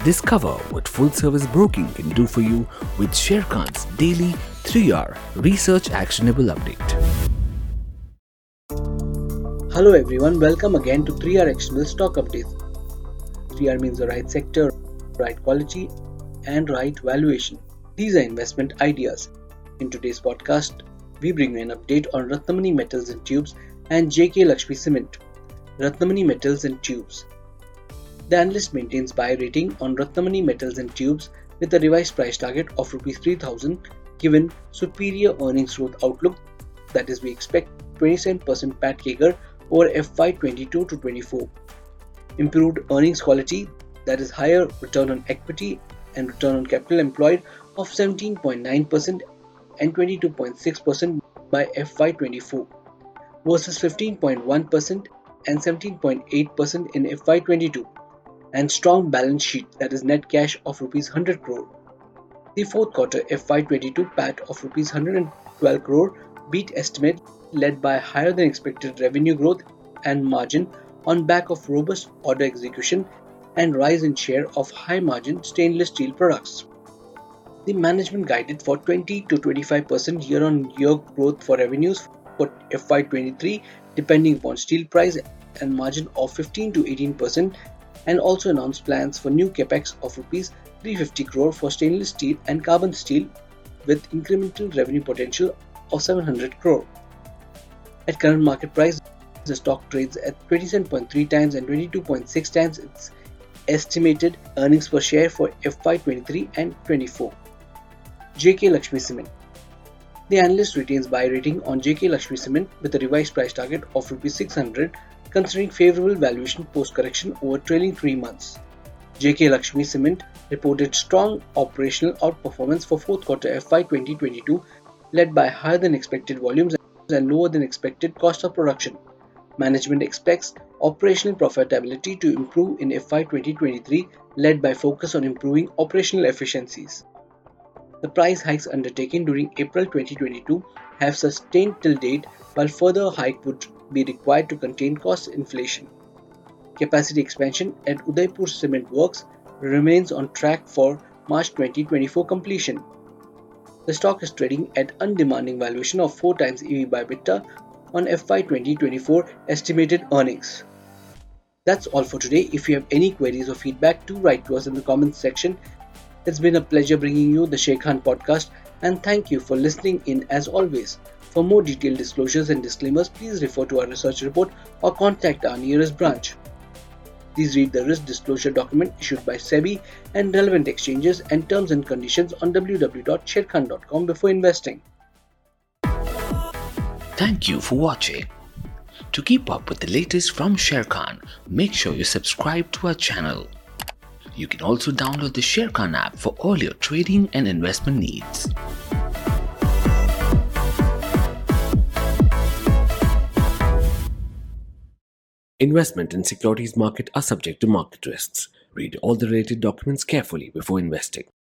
Discover what full-service broking can do for you with Sharekhan's daily 3-hour research actionable update. Hello everyone, welcome again to 3R Actionable Stock Updates. 3R means the right sector, right quality and right valuation. These are investment ideas. In today's podcast, we bring you an update on Ratnamani Metals and Tubes and JK Lakshmi Cement. Ratnamani Metals and Tubes. The analyst maintains buy rating on Ratnamani Metals and Tubes with a revised price target of Rs 3,000 given superior earnings growth outlook, that is we expect 27% PAT CAGR over FY22 to 24. Improved earnings quality, that is higher return on equity and return on capital employed of 17.9% and 22.6% by FY24 versus 15.1% and 17.8% in FY22. And strong balance sheet, that is net cash of Rs 100 crore. The fourth quarter FY22 PAT of Rs 112 crore beat estimate led by higher than expected revenue growth and margin on back of robust order execution and rise in share of high margin stainless steel products. The management guided for 20 to 25% year-on-year growth for revenues for FY23 depending upon steel price and margin of 15 to 18%, and also announced plans for new capex of Rs 350 crore for stainless steel and carbon steel with incremental revenue potential of 700 crore. At current market price, the stock trades at 27.3 times and 22.6 times its estimated earnings per share for FY23 and 24. JK Lakshmi Cement. The analyst retains buy rating on JK Lakshmi Cement with a revised price target of Rs 600 considering favorable valuation post-correction over trailing 3 months. JK Lakshmi Cement reported strong operational outperformance for fourth quarter FY 2022 led by higher than expected volumes and lower than expected cost of production. Management expects operational profitability to improve in FY 2023 led by focus on improving operational efficiencies. The price hikes undertaken during April 2022 have sustained till date, while further hike would be required to contain cost inflation. Capacity expansion at Udaipur Cement Works remains on track for March 2024 completion. The stock is trading at undemanding valuation of 4 times EV by EBITDA on FY 2024 estimated earnings. That's all for today. If you have any queries or feedback, do write to us in the comments section. It's been a pleasure bringing you the Sharekhan podcast, and thank you for listening in as always. For more detailed disclosures and disclaimers, please refer to our research report or contact our nearest branch. Please read the risk disclosure document issued by SEBI and relevant exchanges and terms and conditions on www.sharekhan.com before investing. Thank you for watching. To keep up with the latest from Sharekhan, make sure you subscribe to our channel. You can also download the Sharekhan app for all your trading and investment needs. Investment in securities market are subject to market risks. Read all the related documents carefully before investing.